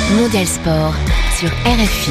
Mondial Sport sur RFI.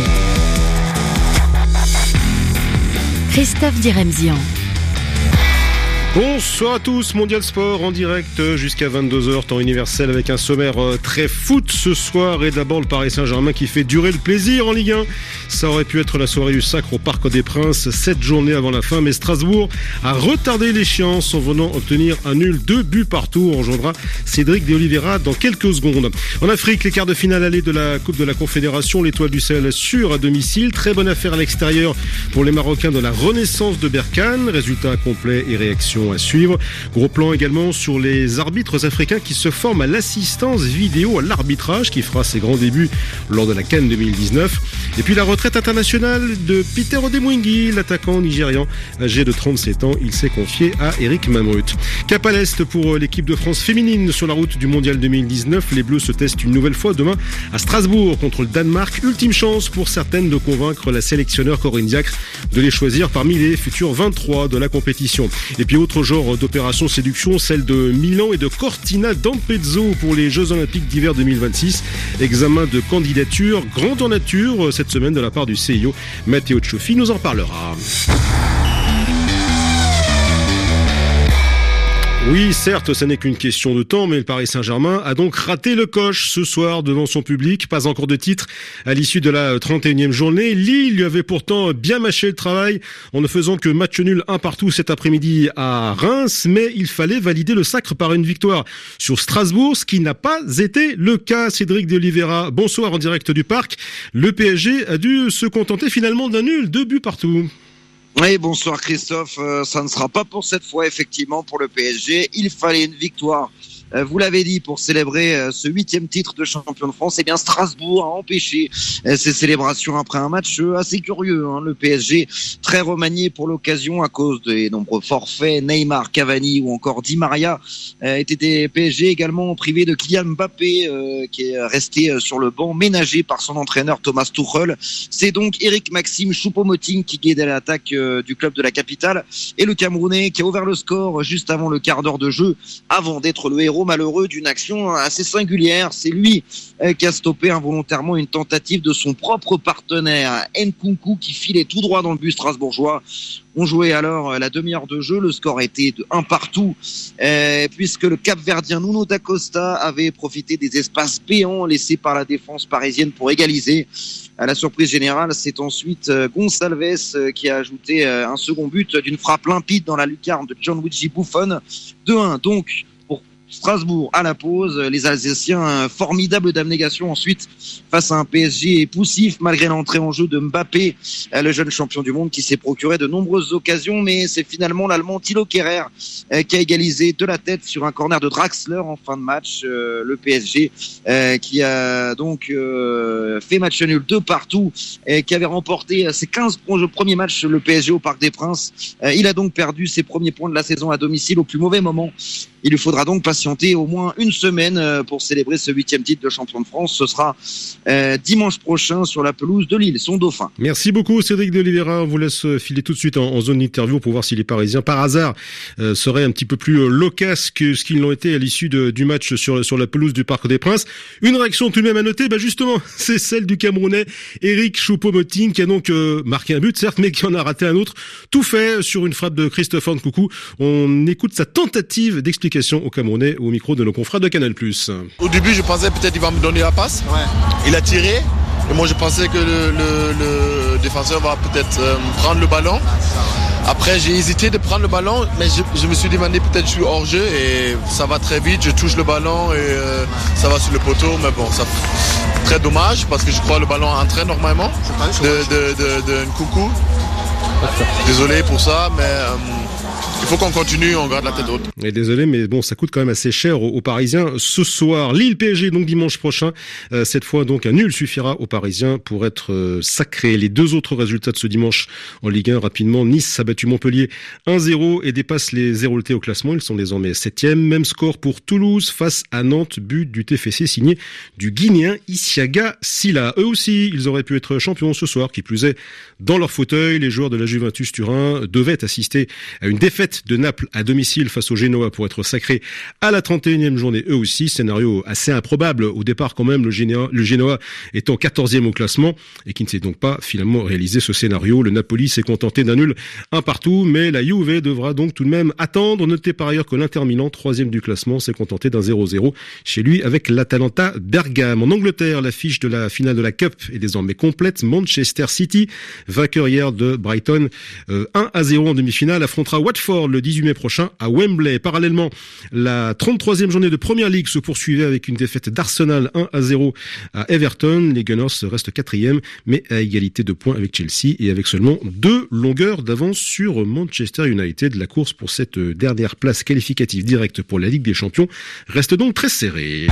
Christophe Diremzian. Bonsoir à tous, Mondial Sport en direct jusqu'à 22h, temps universel avec un sommaire très foot ce soir et d'abord le Paris Saint-Germain qui fait durer le plaisir en Ligue 1. Ça aurait pu être la soirée du Sacre au Parc des Princes, 7 journées avant la fin, mais Strasbourg a retardé l'échéance en venant obtenir un nul, 2 buts partout. On rejoindra Cédric de Oliveira dans quelques secondes. En Afrique, les quarts de finale aller de la Coupe de la Confédération, l'Étoile du Sahel sûre à domicile, très bonne affaire à l'extérieur pour les Marocains de la Renaissance de Berkane, résultat complet et réaction à suivre. Gros plan également sur les arbitres africains qui se forment à l'assistance vidéo à l'arbitrage qui fera ses grands débuts lors de la CAN 2019. Et puis la retraite internationale de Peter Odemwingie, l'attaquant nigérian âgé de 37 ans, il s'est confié à Eric Mamrut. Cap à l'Est pour l'équipe de France féminine sur la route du Mondial 2019. Les Bleus se testent une nouvelle fois demain à Strasbourg contre le Danemark. Ultime chance pour certaines de convaincre la sélectionneur Corinne Diacre de les choisir parmi les futurs 23 de la compétition. Et puis autre genre d'opération séduction, celle de Milan et de Cortina d'Ampezzo pour les Jeux Olympiques d'hiver 2026. Examen de candidature grandeur nature cette semaine de la part du CIO. Matteo Cioffi nous en parlera. Oui, certes, ça n'est qu'une question de temps, mais le Paris Saint-Germain a donc raté le coche ce soir devant son public. Pas encore de titre à l'issue de la 31e journée. Lille lui avait pourtant bien mâché le travail en ne faisant que match nul 1-1 cet après-midi à Reims, mais il fallait valider le sacre par une victoire sur Strasbourg, ce qui n'a pas été le cas. Cédric de Oliveira, bonsoir en direct du Parc. Le PSG a dû se contenter finalement d'un nul, 2 buts partout. Oui, bonsoir Christophe, ça ne sera pas pour cette fois effectivement pour le PSG, il fallait une victoire. Vous l'avez dit, pour célébrer ce 8e titre de champion de France, eh bien Strasbourg a empêché ces célébrations après un match assez curieux. Le PSG très remanié pour l'occasion à cause des nombreux forfaits, Neymar, Cavani ou encore Di Maria étaient des PSG également privés de Kylian Mbappé qui est resté sur le banc, ménagé par son entraîneur Thomas Tuchel. C'est donc Eric Maxime Choupo-Moting qui guidait l'attaque du club de la capitale et le Camerounais qui a ouvert le score juste avant le quart d'heure de jeu avant d'être le héros malheureux d'une action assez singulière. C'est lui qui a stoppé involontairement une tentative de son propre partenaire Nkunku qui filait tout droit dans le but strasbourgeois. On jouait alors la demi-heure de jeu, le score était de 1-1 puisque le Cap-Verdien Nuno da Costa avait profité des espaces béants laissés par la défense parisienne pour égaliser. À la surprise générale, c'est ensuite Gonçalves qui a ajouté un second but d'une frappe limpide dans la lucarne de Gianluigi Buffon. 2-1 donc pour Strasbourg à la pause. Les Alsaciens, formidable d'abnégation ensuite face à un PSG poussif malgré l'entrée en jeu de Mbappé, le jeune champion du monde qui s'est procuré de nombreuses occasions, mais c'est finalement l'Allemand Thilo Kehrer qui a égalisé de la tête sur un corner de Draxler en fin de match. Le PSG qui a donc fait match nul 2-2 et qui avait remporté ses 15 premiers matchs le PSG au Parc des Princes. Il a donc perdu ses premiers points de la saison à domicile au plus mauvais moment. Il lui faudra donc patienter au moins une semaine pour célébrer ce 8e titre de champion de France. Ce sera dimanche prochain sur la pelouse de Lille, son dauphin. Merci beaucoup Cédric de Oliveira. On vous laisse filer tout de suite en zone d'interview pour voir si les Parisiens, par hasard, seraient un petit peu plus loquaces que ce qu'ils l'ont été à l'issue du match sur la pelouse du Parc des Princes. Une réaction tout de même à noter, justement, c'est celle du Camerounais Eric Choupo-Moting qui a donc marqué un but, certes, mais qui en a raté un autre. Tout fait sur une frappe de Christophe Nkunku. On écoute sa tentative d'explication au Camerounais au micro de nos confrères de Canal+. Au début, je pensais peut-être qu'il va me donner la passe. Ouais. Il a tiré. Et moi, je pensais que le défenseur va peut-être prendre le ballon. Après, j'ai hésité de prendre le ballon, mais je me suis demandé peut-être je suis hors jeu et ça va très vite. Je touche le ballon et ça va sur le poteau. Mais bon, ça très dommage parce que je crois que le ballon entrait normalement de Nkunku. Désolé pour ça, mais il faut qu'on continue, on garde la tête haute. Et désolé, mais bon, ça coûte quand même assez cher aux Parisiens ce soir. Lille PSG, donc dimanche prochain. Cette fois, donc, un nul suffira aux Parisiens pour être sacrés. Les deux autres résultats de ce dimanche en Ligue 1, rapidement. Nice a battu Montpellier 1-0 et dépasse les Héroltais au classement. Ils sont désormais 7e. Même score pour Toulouse face à Nantes. But du TFC signé du Guinéen Isiaga Silla. Eux aussi, ils auraient pu être champions ce soir. Qui plus est, dans leur fauteuil, les joueurs de la Juventus Turin devaient assister à une défaite Servette de Naples à domicile face au Genoa pour être sacré à la 31e journée eux aussi. Scénario assez improbable au départ quand même, le Genoa étant 14e au classement et qui ne s'est donc pas finalement réalisé ce scénario. Le Napoli s'est contenté d'un nul 1 partout, mais la Juve devra donc tout de même attendre. Notez par ailleurs que l'Inter Milan, 3e du classement, s'est contenté d'un 0-0 chez lui avec l'Atalanta Bergame. En Angleterre, l'affiche de la finale de la Cup est désormais complète. Manchester City, vainqueur hier de Brighton 1-0 en demi-finale, affrontera Watford le 18 mai prochain à Wembley. Parallèlement, la 33e journée de Premier League se poursuivait avec une défaite d'Arsenal 1-0 à Everton. Les Gunners restent 4e, mais à égalité de points avec Chelsea et avec seulement 2 longueurs d'avance sur Manchester United. La course pour cette dernière place qualificative directe pour la Ligue des Champions reste donc très serrée.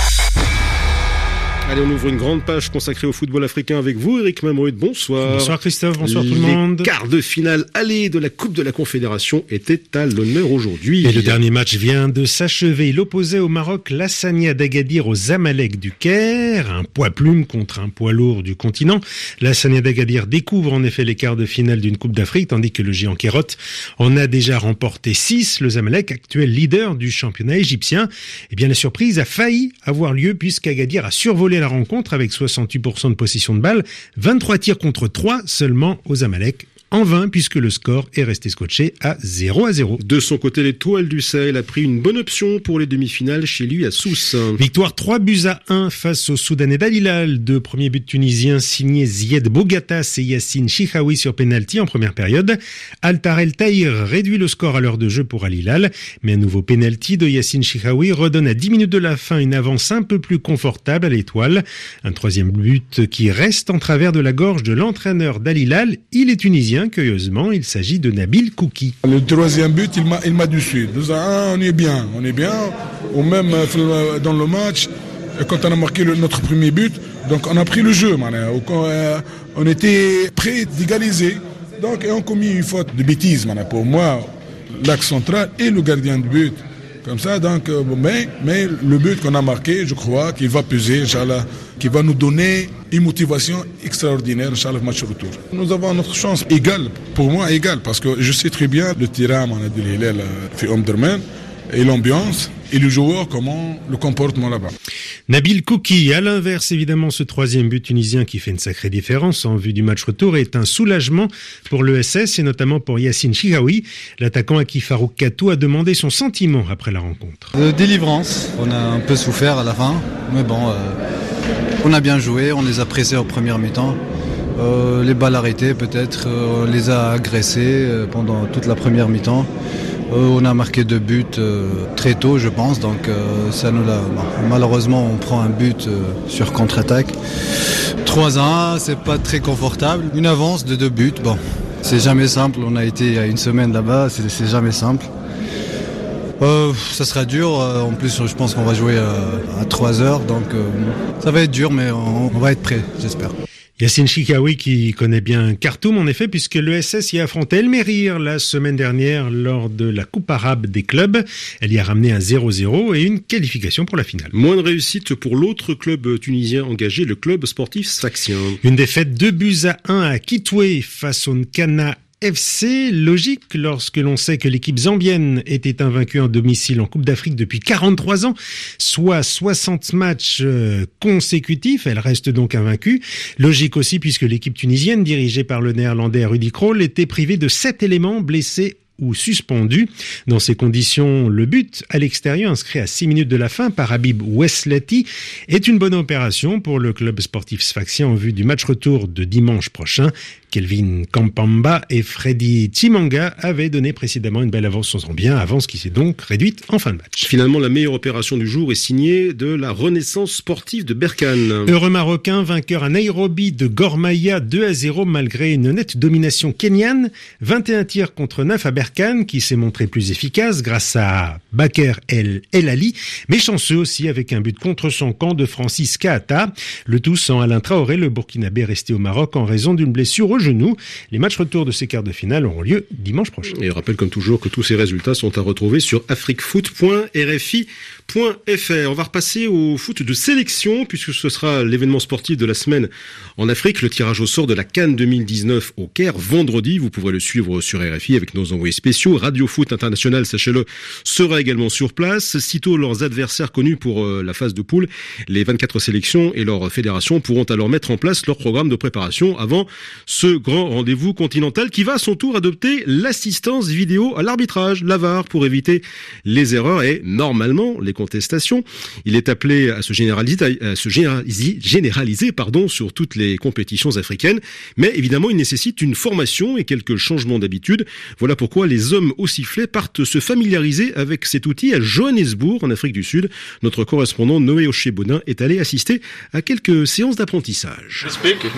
Allez, on ouvre une grande page consacrée au football africain avec vous, Eric Mamoued. Bonsoir. Bonsoir Christophe, bonsoir tout le monde. Les quarts de finale aller de la Coupe de la Confédération étaient à l'honneur aujourd'hui. Et le dernier match vient de s'achever. Il opposait au Maroc l'Hassania d'Agadir aux Zamalek du Caire. Un poids plume contre un poids lourd du continent. L'Hassania d'Agadir découvre en effet les quarts de finale d'une Coupe d'Afrique, tandis que le géant Kairote en a déjà remporté 6. Le Zamalek, actuel leader du championnat égyptien. Eh bien, la surprise a failli avoir lieu puisqu'Agadir a survolé la rencontre avec 68% de possession de balle, 23 tirs contre 3 seulement aux Zamalek. En vain, puisque le score est resté scotché à 0-0. De son côté, l'Étoile du Sahel a pris une bonne option pour les demi-finales chez lui à Sousse. Victoire 3-1 face au Soudanais d'Al Hilal. 2 premiers buts tunisiens signés Zied Bogatas et Yassine Chihaoui sur pénalty en première période. Altar El Tahir réduit le score à l'heure de jeu pour Al Hilal, mais un nouveau pénalty de Yassine Chihaoui redonne à 10 minutes de la fin une avance un peu plus confortable à l'Étoile. Un troisième but qui reste en travers de la gorge de l'entraîneur d'Al Hilal. Il est tunisien. Curieusement, il s'agit de Nabil Kouki. Le troisième but, il m'a dessus. 2-1, on est bien. Ou même dans le match, quand on a marqué notre premier but, donc on a pris le jeu. On était prêt d'égaliser. Donc, on a commis une faute de bêtise. Pour moi, l'axe central et le gardien de but. Comme ça, donc, mais le but qu'on a marqué, je crois qu'il va peser, Inch'Allah, qui va nous donner une motivation extraordinaire, Inch'Allah, match retour. Nous avons notre chance égale, pour moi égale, parce que je sais très bien le terrain, de l'Hilal, fait Omdurman, et l'ambiance, et le joueur, comment le comportement là-bas. Nabil Kouki, à l'inverse, évidemment, ce troisième but tunisien qui fait une sacrée différence en vue du match retour est un soulagement pour l'ESS et notamment pour Yassine Chihaoui. L'attaquant à qui Farouk Katou a demandé son sentiment après la rencontre. Délivrance, on a un peu souffert à la fin, mais bon, on a bien joué, on les a pressés en première mi-temps. Les balles arrêtées peut-être, on les a agressés pendant toute la première mi-temps. On a marqué 2 buts très tôt, je pense, donc ça nous l'a. Malheureusement, on prend un but sur contre-attaque. 3-1, c'est pas très confortable. Une avance de 2 buts, bon, c'est jamais simple. On a été il y a une semaine là-bas, c'est jamais simple. Ça sera dur. En plus, je pense qu'on va jouer à 3h, donc ça va être dur, mais on va être prêt, j'espère. Yassine Chihaoui qui connaît bien Khartoum en effet puisque l'ESS y a affronté El Merir la semaine dernière lors de la Coupe arabe des clubs. Elle y a ramené un 0-0 et une qualification pour la finale. Moins de réussite pour l'autre club tunisien engagé, le club sportif sfaxien. Une défaite 2-1 à Kitwe face au Nkana FC, logique lorsque l'on sait que l'équipe zambienne était invaincue en domicile en Coupe d'Afrique depuis 43 ans, soit 60 matchs consécutifs, elle reste donc invaincue. Logique aussi puisque l'équipe tunisienne dirigée par le néerlandais Rudy Krol était privée de 7 éléments blessés ou suspendu. Dans ces conditions, le but à l'extérieur inscrit à 6 minutes de la fin par Habib Oueslati est une bonne opération pour le club sportif sfaxien en vue du match retour de dimanche prochain. Kelvin Kampamba et Freddy Tshimanga avaient donné précédemment une belle avance aux Zambiens, avance qui s'est donc réduite en fin de match. Finalement, la meilleure opération du jour est signée de la Renaissance sportive de Berkane. Heureux Marocain, vainqueur à Nairobi de Gor Mahia 2-0 malgré une nette domination kenyane. 21 tirs contre 9 à Berkane qui s'est montré plus efficace grâce à Baker El Ali, mais chanceux aussi avec un but contre son camp de Francis Kahata. Le tout sans Alain Traoré, le Burkinabé resté au Maroc en raison d'une blessure au genou. Les matchs retour de ces quarts de finale auront lieu dimanche prochain. Et je rappelle comme toujours que tous ces résultats sont à retrouver sur afriquefoot.rfi.fr. On va repasser au foot de sélection puisque ce sera l'événement sportif de la semaine en Afrique, le tirage au sort de la CAN 2019 au Caire vendredi. Vous pourrez le suivre sur RFI avec nos envoyés spéciaux. Radio Foot International, sachez-le, sera également sur place. Sitôt leurs adversaires connus pour la phase de poule, les 24 sélections et leurs fédérations pourront alors mettre en place leur programme de préparation avant ce grand rendez-vous continental qui va à son tour adopter l'assistance vidéo à l'arbitrage, la VAR, pour éviter les erreurs et normalement les contestations. Il est appelé à se généraliser, sur toutes les compétitions africaines, mais évidemment il nécessite une formation et quelques changements d'habitude. Voilà pourquoi les hommes au sifflet partent se familiariser avec cet outil à Johannesburg, en Afrique du Sud. Notre correspondant Noé Ochebodin est allé assister à quelques séances d'apprentissage.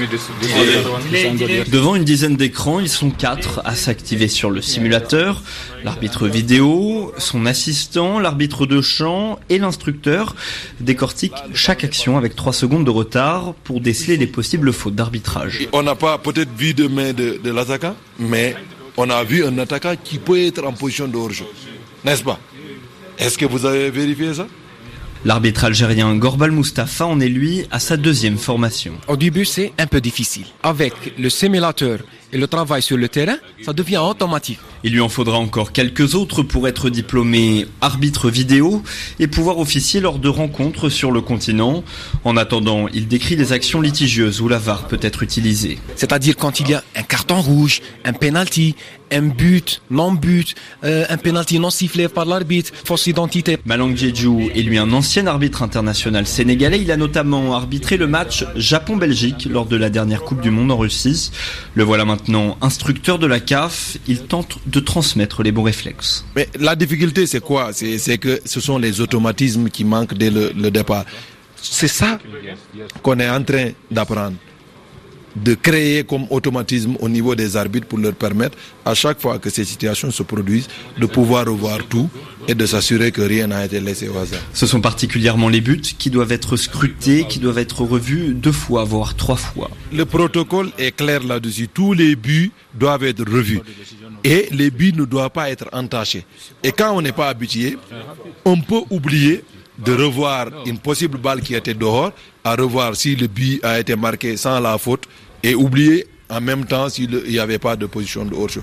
Devant une dizaine d'écrans, ils sont 4 à s'activer sur le simulateur. L'arbitre vidéo, son assistant, l'arbitre de champ et l'instructeur décortiquent chaque action avec 3 secondes de retard pour déceler les possibles fautes d'arbitrage. On n'a pas peut-être vu de main de l'attaquant, mais on a vu un attaquant qui peut être en position de hors-jeu, n'est-ce pas? Est-ce que vous avez vérifié ça? L'arbitre algérien Gorbal Mustafa en est lui à sa 2e formation. Au début, c'est un peu difficile. Avec le simulateur et le travail sur le terrain, ça devient automatique. Il lui en faudra encore quelques autres pour être diplômé arbitre vidéo et pouvoir officier lors de rencontres sur le continent. En attendant, il décrit les actions litigieuses où la VAR peut être utilisée. C'est-à-dire quand il y a un carton rouge, un penalty, un but, non-but, un penalty non sifflé par l'arbitre, fausse identité. Malang Djedjou est lui un ancien arbitre international sénégalais. Il a notamment arbitré le match Japon-Belgique lors de la dernière Coupe du Monde en Russie. Le voilà maintenant instructeur de la CAF. Il tente de transmettre les bons réflexes. Mais la difficulté, c'est quoi? C'est que ce sont les automatismes qui manquent dès le départ. C'est ça qu'on est en train d'apprendre, de créer comme automatisme au niveau des arbitres pour leur permettre, à chaque fois que ces situations se produisent, de pouvoir revoir tout et de s'assurer que rien n'a été laissé au hasard. Ce sont particulièrement les buts qui doivent être scrutés, qui doivent être revus 2 fois, voire 3 fois. Le protocole est clair là-dessus. Tous les buts doivent être revus. Et les buts ne doivent pas être entachés. Et quand on n'est pas habitué, on peut oublier de revoir une possible balle qui était dehors, à revoir si le but a été marqué sans la faute et oublier en même temps s'il n'y avait pas de position de hors-jeu.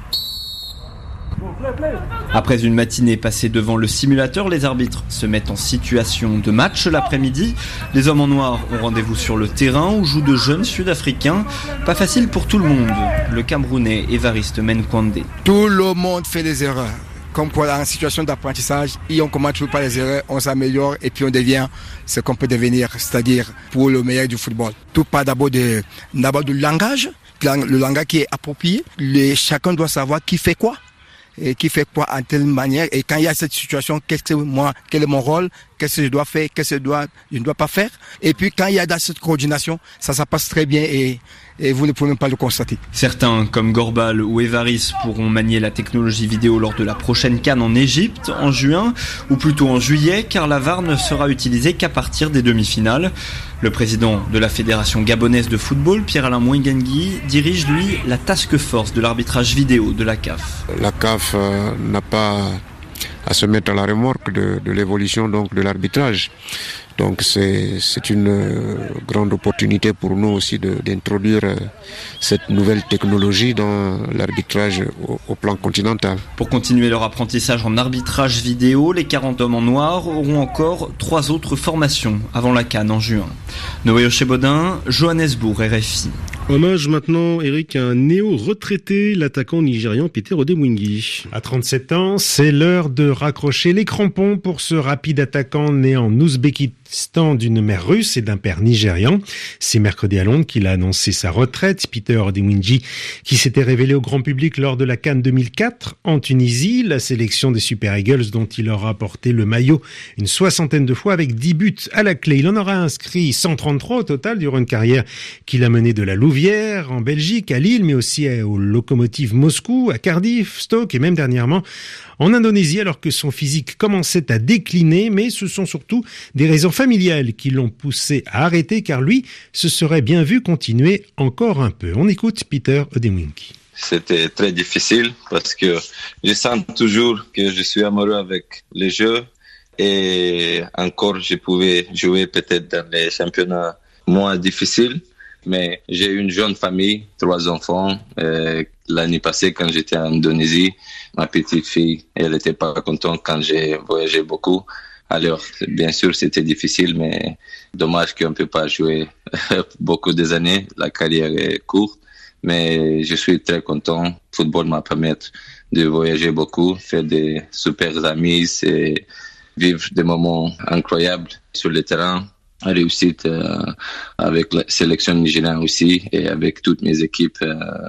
Après une matinée passée devant le simulateur, les arbitres se mettent en situation de match l'après-midi. Les hommes en noir ont rendez-vous sur le terrain où jouent de jeunes Sud-Africains. Pas facile pour tout le monde. Le Camerounais Évariste Menkwande. Tout le monde fait des erreurs. Comme quoi, en situation d'apprentissage, et on commence toujours par les erreurs, on s'améliore et puis on devient ce qu'on peut devenir, c'est-à-dire pour le meilleur du football. Tout part d'abord du langage, le langage qui est approprié. Chacun doit savoir qui fait quoi. Et qui fait quoi en telle manière. Et quand il y a cette situation, quel est mon rôle, qu'est-ce que je dois faire, qu'est-ce que je ne dois pas faire. Et puis quand il y a dans cette coordination, ça passe très bien et vous ne pouvez même pas le constater. Certains, comme Gorbal ou Évariste, pourront manier la technologie vidéo lors de la prochaine CAN en Égypte, en juin, ou plutôt en juillet, car la VAR ne sera utilisée qu'à partir des demi-finales. Le président de la Fédération gabonaise de football, Pierre-Alain Mouingangui, dirige, lui, la task force de l'arbitrage vidéo de la CAF. La CAF n'a pas à se mettre à la remorque de l'évolution donc de l'arbitrage. Donc c'est une grande opportunité pour nous aussi d'introduire cette nouvelle technologie dans l'arbitrage au plan continental. Pour continuer leur apprentissage en arbitrage vidéo, les 40 hommes en noir auront encore 3 autres formations avant la CAN en juin. Noé Ochebodin, Johannesburg, RFI. Hommage maintenant, Eric, à un néo-retraité, l'attaquant nigérian Peter Odemwingie. À 37 ans, c'est l'heure de raccrocher les crampons pour ce rapide attaquant né en Ouzbékistan d'une mère russe et d'un père nigérian. C'est mercredi à Londres qu'il a annoncé sa retraite. Peter Odemwingie, qui s'était révélé au grand public lors de la CAN 2004 en Tunisie, la sélection des Super Eagles dont il aura porté le maillot une 60aine de fois avec 10 buts à la clé. Il en aura inscrit 133 au total durant une carrière qu'il a menée de la Louvière en Belgique, à Lille, mais aussi au Lokomotiv Moscou, à Cardiff, Stoke et même dernièrement en Indonésie, alors que son physique commençait à décliner, mais ce sont surtout des raisons familiales qui l'ont poussé à arrêter, car lui se serait bien vu continuer encore un peu. On écoute Peter Odemwingie. C'était très difficile parce que je sens toujours que je suis amoureux avec les jeux et encore je pouvais jouer peut-être dans les championnats moins difficiles. Mais j'ai une jeune famille, 3 enfants. L'année passée, quand j'étais en Indonésie, ma petite fille, elle était pas contente quand j'ai voyagé beaucoup. Alors, bien sûr, c'était difficile, mais dommage qu'on ne peut pas jouer beaucoup des années. La carrière est courte, mais je suis très content. Le football m'a permis de voyager beaucoup, faire des super amis et vivre des moments incroyables sur le terrain. Réussite avec la sélection nigérienne aussi et avec toutes mes équipes.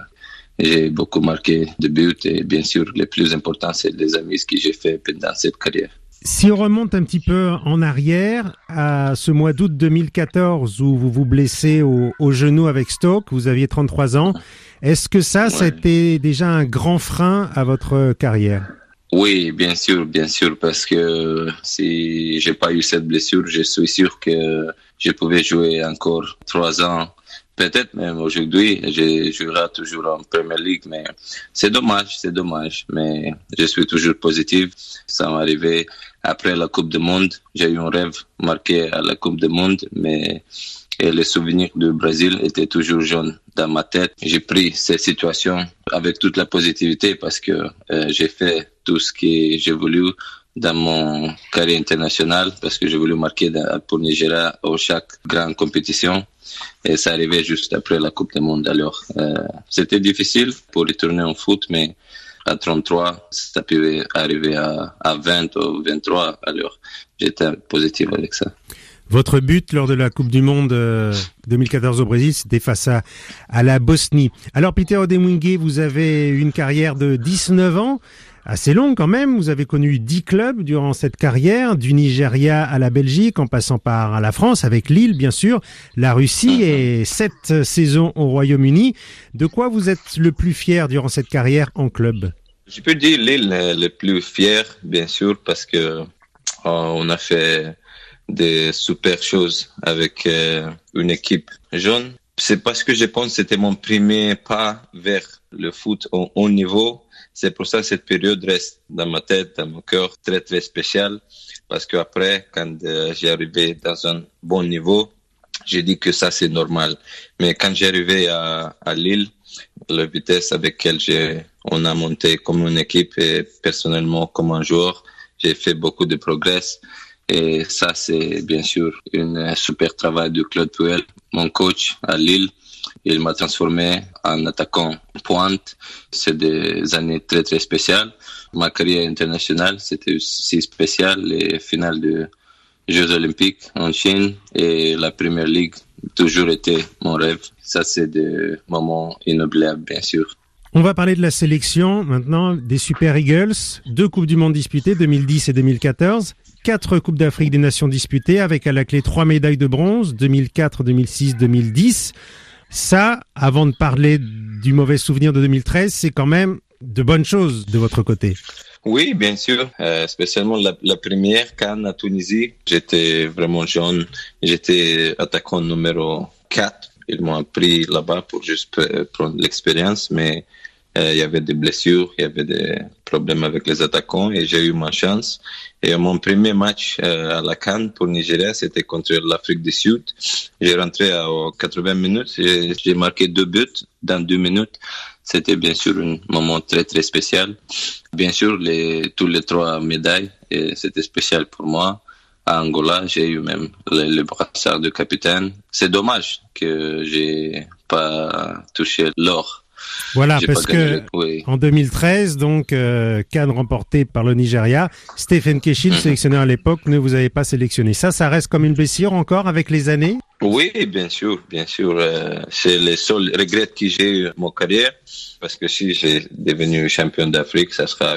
J'ai beaucoup marqué de buts et bien sûr, le plus important, c'est les amis que j'ai fait pendant cette carrière. Si on remonte un petit peu en arrière, à ce mois d'août 2014 où vous vous blessez au genou avec Stoke, vous aviez 33 ans, est-ce que ça a été déjà un grand frein à votre carrière ? Oui, bien sûr, parce que si j'ai pas eu cette blessure, je suis sûr que je pouvais jouer encore 3 ans. Peut-être même aujourd'hui, je jouerai toujours en Premier League, mais c'est dommage, mais je suis toujours positif. Ça m'est arrivé après la Coupe du Monde. J'ai eu un rêve marqué à la Coupe du Monde, mais les souvenirs du Brésil étaient toujours jaunes dans ma tête. J'ai pris cette situation avec toute la positivité parce que j'ai fait tout ce que j'ai voulu dans mon carrière internationale parce que j'ai voulu marquer pour Nigeria à chaque grande compétition. Et ça arrivait juste après la Coupe du Monde. Alors, c'était difficile pour retourner en foot, mais à 33, ça pouvait arriver à 20 ou 23. Alors, j'étais positif avec ça. Votre but lors de la Coupe du Monde 2014 au Brésil, c'était face à la Bosnie. Alors, Peter Odemwingie, vous avez une carrière de 19 ans. Assez long quand même, vous avez connu 10 clubs durant cette carrière, du Nigeria à la Belgique, en passant par la France, avec Lille bien sûr, la Russie et 7 saisons au Royaume-Uni. De quoi vous êtes le plus fier durant cette carrière en club ? Je peux dire Lille le plus fier, bien sûr, parce que on a fait des super choses avec une équipe jeune. C'est parce que je pense que c'était mon premier pas vers le foot au haut niveau. C'est pour ça que cette période reste dans ma tête, dans mon cœur, très, très spéciale. Parce qu'après, quand j'ai arrivé dans un bon niveau, j'ai dit que ça, c'est normal. Mais quand j'ai arrivé à Lille, la vitesse avec laquelle on a monté comme une équipe et personnellement comme un joueur, j'ai fait beaucoup de progrès. Et ça, c'est bien sûr un super travail de Claude Puel, mon coach à Lille. Il m'a transformé en attaquant pointe. C'est des années très, très spéciales. Ma carrière internationale, c'était aussi spécial. Les finales des Jeux Olympiques en Chine et la Premier League, toujours été mon rêve. Ça, c'est des moments inoubliables, bien sûr. On va parler de la sélection maintenant, des Super Eagles. 2 Coupes du Monde disputées, 2010 et 2014. 4 Coupes d'Afrique des Nations disputées, avec à la clé 3 médailles de bronze, 2004, 2006, 2010. Ça, avant de parler du mauvais souvenir de 2013, c'est quand même de bonnes choses de votre côté. Oui, bien sûr. Spécialement la première CAN à Tunisie. J'étais vraiment jeune. J'étais attaquant numéro 4. Ils m'ont pris là-bas pour juste prendre l'expérience, mais il y avait des blessures, il y avait des problèmes avec les attaquants et j'ai eu ma chance. Et mon premier match à la CAN pour Nigeria, c'était contre l'Afrique du Sud. J'ai rentré à 80 minutes et j'ai marqué 2 buts dans 2 minutes. C'était bien sûr un moment très très spécial. Bien sûr, tous les 3 médailles, et c'était spécial pour moi. À Angola, j'ai eu même le brassard de capitaine. C'est dommage que j'ai pas touché l'or. Voilà, parce que en 2013, donc CAN remporté par le Nigeria, Stephen Keshi, le sélectionneur à l'époque, ne vous avait pas sélectionné. Ça reste comme une blessure encore avec les années? Oui, bien sûr. C'est le seul regret que j'ai eu mon carrière, parce que si j'ai devenu champion d'Afrique,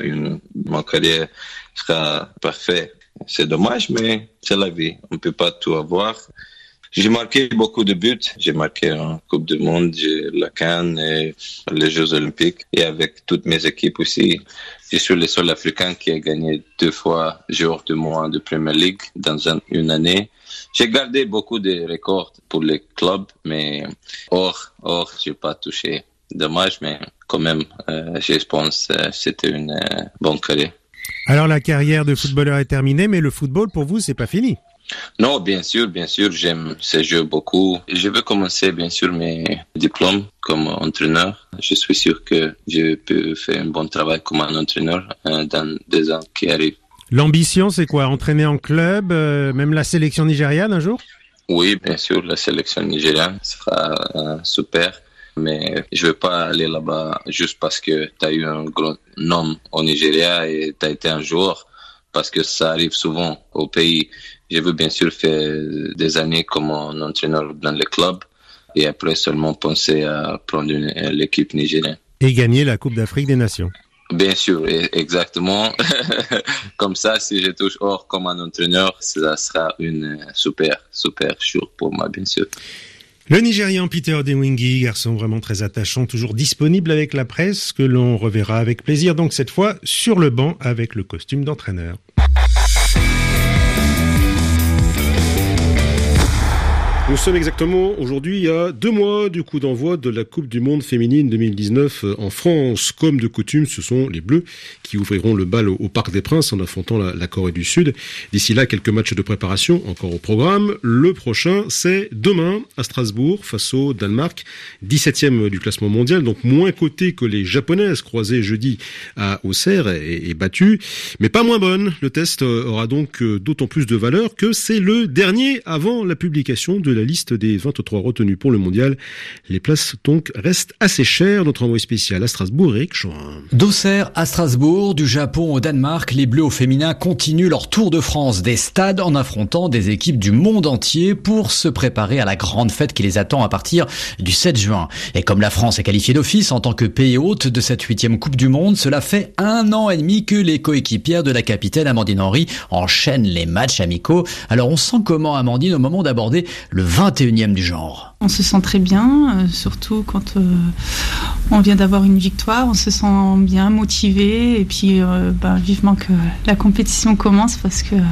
ma carrière sera parfaite. C'est dommage, mais c'est la vie. On peut pas tout avoir. J'ai marqué beaucoup de buts. J'ai marqué en Coupe du Monde, la CAN et les Jeux Olympiques. Et avec toutes mes équipes aussi. Je suis le seul Africain qui a gagné 2 fois joueur du mois de Premier League dans une année. J'ai gardé beaucoup de records pour les clubs, mais or, j'ai pas touché. Dommage, mais quand même, je pense que c'était une bonne carrière. Alors la carrière de footballeur est terminée, mais le football pour vous, c'est pas fini. Non, bien sûr, j'aime ce jeu beaucoup. Je veux commencer, bien sûr, mes diplômes comme entraîneur. Je suis sûr que je peux faire un bon travail comme un entraîneur dans 2 ans qui arrivent. L'ambition, c'est quoi? Entraîner en club, même la sélection nigériane un jour? Oui, bien sûr, la sélection nigériane sera super. Mais je veux pas aller là-bas juste parce que tu as eu un grand nom au Nigeria et tu as été un joueur, parce que ça arrive souvent au pays. Je veux bien sûr faire des années comme un entraîneur dans le club et après seulement penser à prendre l'équipe nigérienne. Et gagner la Coupe d'Afrique des Nations. Bien sûr, exactement. Comme ça, si je touche hors comme un entraîneur, ça sera une super chose pour moi, bien sûr. Le Nigérian Peter Odemwingie, garçon vraiment très attachant, toujours disponible avec la presse, que l'on reverra avec plaisir, donc cette fois sur le banc avec le costume d'entraîneur. Nous sommes exactement aujourd'hui il y a 2 mois du coup d'envoi de la Coupe du Monde féminine 2019 en France. Comme de coutume, ce sont les Bleus qui ouvriront le bal au Parc des Princes en affrontant la Corée du Sud. D'ici là, quelques matchs de préparation encore au programme. Le prochain, c'est demain à Strasbourg face au Danemark, 17e du classement mondial, donc moins coté que les Japonaises croisées jeudi à Auxerre et battues, mais pas moins bonne. Le test aura donc d'autant plus de valeur que c'est le dernier avant la publication de la liste des 23 retenus pour le mondial. Les places donc restent assez chères. Notre envoyé spécial à Strasbourg, Eric Chorin. D'Auxerre à Strasbourg, du Japon au Danemark, les Bleus au féminin continuent leur tour de France des stades en affrontant des équipes du monde entier pour se préparer à la grande fête qui les attend à partir du 7 juin. Et comme la France est qualifiée d'office en tant que pays hôte de cette 8e Coupe du Monde, cela fait 1 an et demi que les coéquipières de la capitaine Amandine Henry enchaînent les matchs amicaux. Alors on sent comment, Amandine, au moment d'aborder le 21e du genre. On se sent très bien, surtout quand on vient d'avoir une victoire, on se sent bien motivé et puis vivement que la compétition commence parce que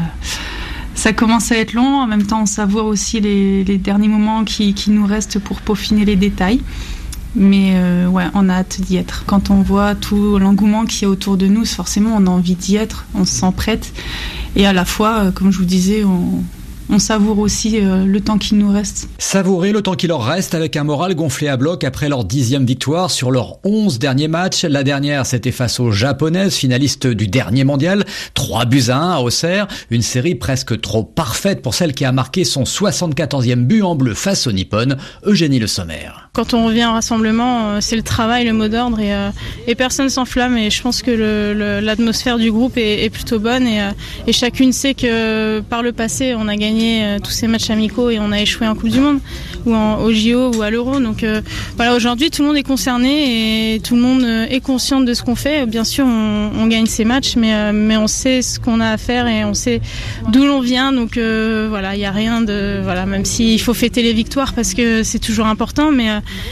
ça commence à être long. En même temps, on savoure aussi les derniers moments qui nous restent pour peaufiner les détails. Mais on a hâte d'y être. Quand on voit tout l'engouement qu'il y a autour de nous, forcément on a envie d'y être, on se sent prête. Et à la fois, comme je vous disais, on savoure aussi le temps qui nous reste. Savourer le temps qui leur reste avec un moral gonflé à bloc après leur 10e victoire sur leurs 11 derniers matchs. La dernière, c'était face aux Japonaises, finalistes du dernier mondial. 3-1 à Auxerre. Une série presque trop parfaite pour celle qui a marqué son 74e but en bleu face aux Nippon. Eugénie Le Sommer. Quand on revient au rassemblement, c'est le travail, le mot d'ordre et personne s'enflamme. Et je pense que l'atmosphère du groupe est plutôt bonne et chacune sait que par le passé, on a gagné tous ces matchs amicaux et on a échoué en Coupe du Monde ou au JO ou à l'Euro. Donc aujourd'hui tout le monde est concerné et tout le monde est conscient de ce qu'on fait. Bien sûr on gagne ces matchs mais on sait ce qu'on a à faire et on sait d'où l'on vient. Donc il y a rien de même s'il faut fêter les victoires parce que c'est toujours important mais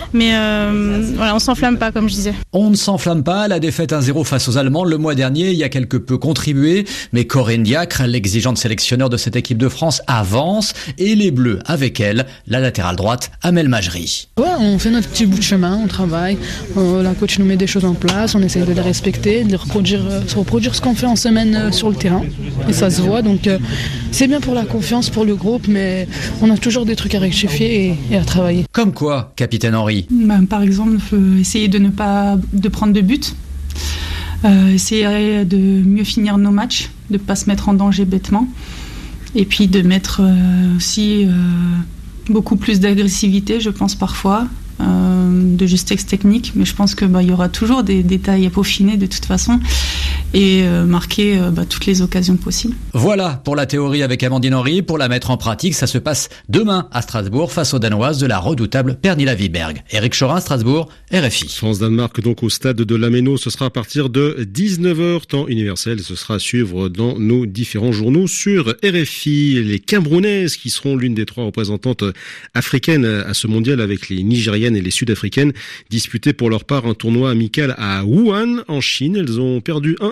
on s'enflamme pas comme je disais. On ne s'enflamme pas. La défaite 1-0 face aux Allemands le mois dernier y a quelque peu contribué, mais Corinne Diacre, l'exigeante sélectionneur de cette équipe de France, avance et les Bleus avec elle, la latérale droite Amel Majri. Ouais, on fait notre petit bout de chemin, on travaille, la coach nous met des choses en place, on essaie de les respecter, de reproduire ce qu'on fait en semaine sur le terrain et ça se voit, donc c'est bien pour la confiance, pour le groupe, mais on a toujours des trucs à rectifier et à travailler. Comme quoi, capitaine Henry? Par exemple, essayer de ne pas prendre de but, essayer de mieux finir nos matchs, de ne pas se mettre en danger bêtement. Et puis de mettre aussi beaucoup plus d'agressivité, je pense parfois, de justesse technique, mais je pense que y aura toujours des détails à peaufiner de toute façon et marquer toutes les occasions possibles. Voilà pour la théorie avec Amandine Henry. Pour la mettre en pratique, ça se passe demain à Strasbourg face aux Danoises de la redoutable Pernilla Wiberg. Éric Chorin, Strasbourg, RFI. France-Danemark donc au stade de l'Améno, ce sera à partir de 19h temps universel. Ce sera à suivre dans nos différents journaux sur RFI. Les Camerounaises qui seront l'une des 3 représentantes africaines à ce mondial avec les Nigériennes et les Sud-Africaines disputaient pour leur part un tournoi amical à Wuhan en Chine. Elles ont perdu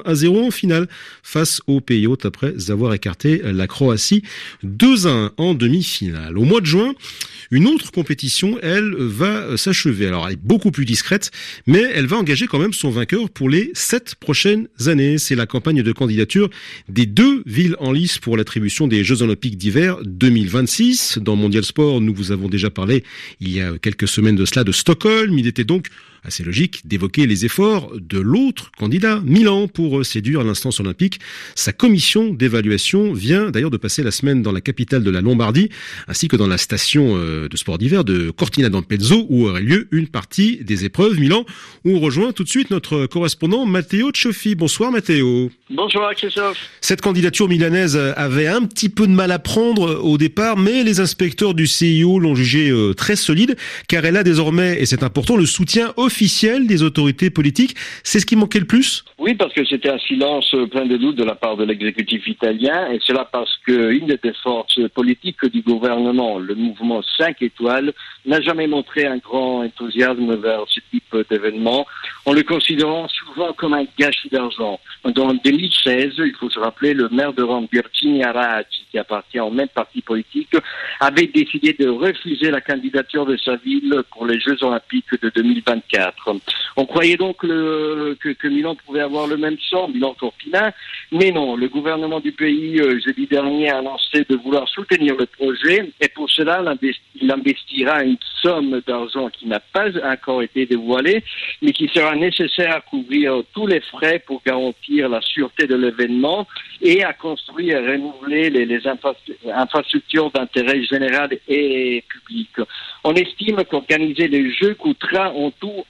1-0 en finale face aux pays hôtes après avoir écarté la Croatie 2-1 en demi-finale. Au mois de juin, une autre compétition, elle, va s'achever. Alors, elle est beaucoup plus discrète, mais elle va engager quand même son vainqueur pour les 7 prochaines années. C'est la campagne de candidature des 2 villes en lice pour l'attribution des Jeux Olympiques d'hiver 2026. Dans Mondial Sport, nous vous avons déjà parlé il y a quelques semaines de cela de Stockholm. Il était donc assez logique d'évoquer les efforts de l'autre candidat, Milan, pour séduire l'instance olympique. Sa commission d'évaluation vient d'ailleurs de passer la semaine dans la capitale de la Lombardie, ainsi que dans la station de sport d'hiver de Cortina d'Ampezzo, où aurait lieu une partie des épreuves. Milan, où on rejoint tout de suite notre correspondant Matteo Cioffi. Bonsoir Matteo. Bonjour Christophe. Cette candidature milanaise avait un petit peu de mal à prendre au départ, mais les inspecteurs du CIO l'ont jugée très solide, car elle a désormais, et c'est important, le soutien officiel des autorités politiques. C'est ce qui manquait le plus ? Oui, parce que c'était un silence plein de doutes de la part de l'exécutif italien, et cela parce qu'une des forces politiques du gouvernement, le mouvement 5 étoiles, n'a jamais montré un grand enthousiasme vers ce type d'événement, en le considérant souvent comme un gâchis d'argent. En 2016, il faut se rappeler, le maire de Rome, Virginie Raggi, qui appartient au même parti politique, avait décidé de refuser la candidature de sa ville pour les Jeux Olympiques de 2024. On croyait donc que Milan pouvait avoir le même sort, Milan-Cortina, mais non, le gouvernement du pays, jeudi dernier, a annoncé de vouloir soutenir le projet, et pour cela, il investira une somme d'argent qui n'a pas encore été dévoilée, mais qui sera nécessaire à couvrir tous les frais pour garantir la sûreté de l'événement et à construire et renouveler les infrastructures d'intérêt général et public. On estime qu'organiser les Jeux coûtera en tout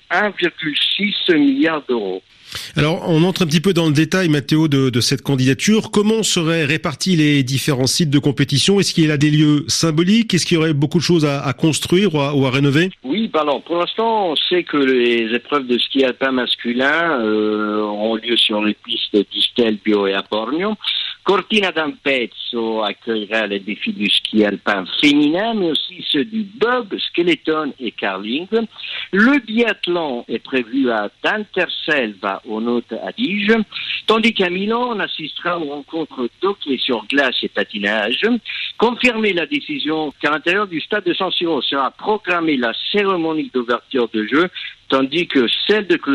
1,6 milliard d'euros. Alors, on entre un petit peu dans le détail, Matteo, de cette candidature. Comment seraient répartis les différents sites de compétition ? Est-ce qu'il y a des lieux symboliques ? Est-ce qu'il y aurait beaucoup de choses à construire ou à rénover ? Oui, alors, pour l'instant, on sait que les épreuves de ski alpin masculin ont lieu sur les pistes d'Istelbio et à Bormio. Cortina d'Ampezzo accueillera les défis du ski alpin féminin, mais aussi ceux du bob, skeleton et curling. Le biathlon est prévu à Danterselva, au Nord-Adige, tandis qu'à Milan, on assistera aux rencontres d'hockey sur glace et patinage. Confirmer la décision qu'à l'intérieur du stade de San Siro sera programmée la cérémonie d'ouverture de jeu, tandis que pour celle de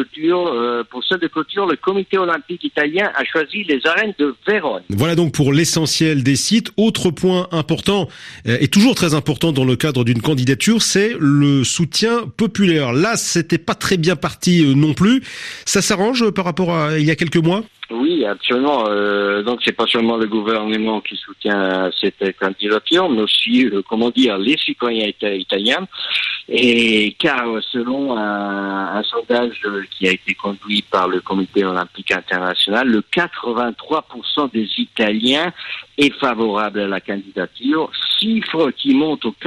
clôture, le comité olympique italien a choisi les arènes de Vérone. Voilà donc pour l'essentiel des sites. Autre point important, et toujours très important dans le cadre d'une candidature, c'est le soutien populaire. Là, c'était pas très bien parti non plus. Ça s'arrange par rapport à il y a quelques mois ? Oui, absolument. Donc, c'est pas seulement le gouvernement qui soutient cette candidature, mais aussi, les citoyens italiens. Et car selon un sondage qui a été conduit par le Comité olympique international, le 83% des Italiens est favorable à la candidature, chiffre qui monte au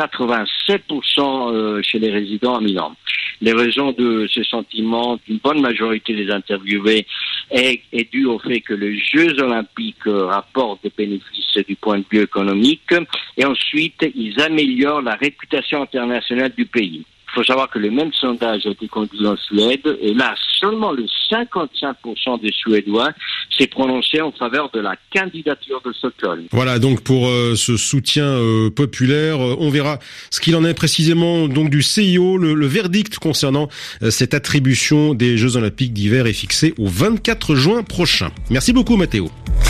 87% chez les résidents à Milan. Les raisons de ce sentiment d'une bonne majorité des interviewés est due au fait que les Jeux olympiques rapportent des bénéfices du point de vue économique et ensuite ils améliorent la réputation internationale du pays. Il faut savoir que le même sondage a été conduit en Suède et là, seulement le 55% des Suédois s'est prononcé en faveur de la candidature de Stockholm. Voilà, donc pour ce soutien populaire, on verra ce qu'il en est précisément donc du CIO. Le verdict concernant cette attribution des Jeux Olympiques d'hiver est fixé au 24 juin prochain. Merci beaucoup, Matteo.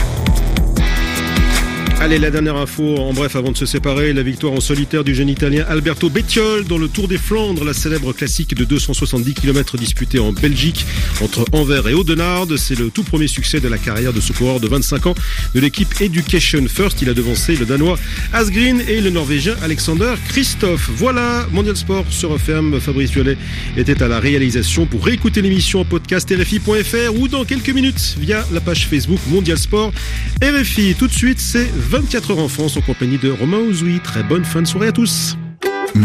Allez, la dernière info, en bref, avant de se séparer, la victoire en solitaire du jeune Italien Alberto Bettiol dans le Tour des Flandres, la célèbre classique de 270 km disputée en Belgique entre Anvers et Audenarde. C'est le tout premier succès de la carrière de ce coureur de 25 ans de l'équipe Education First. Il a devancé le Danois Asgreen et le Norvégien Alexander Kristoff. Voilà, Mondial Sport se referme. Fabrice Violet était à la réalisation. Pour réécouter l'émission en podcast RFI.fr ou dans quelques minutes via la page Facebook Mondial Sport RFI. Tout de suite, c'est 24 heures en France en compagnie de Romain Ozoui. Très bonne fin de soirée à tous.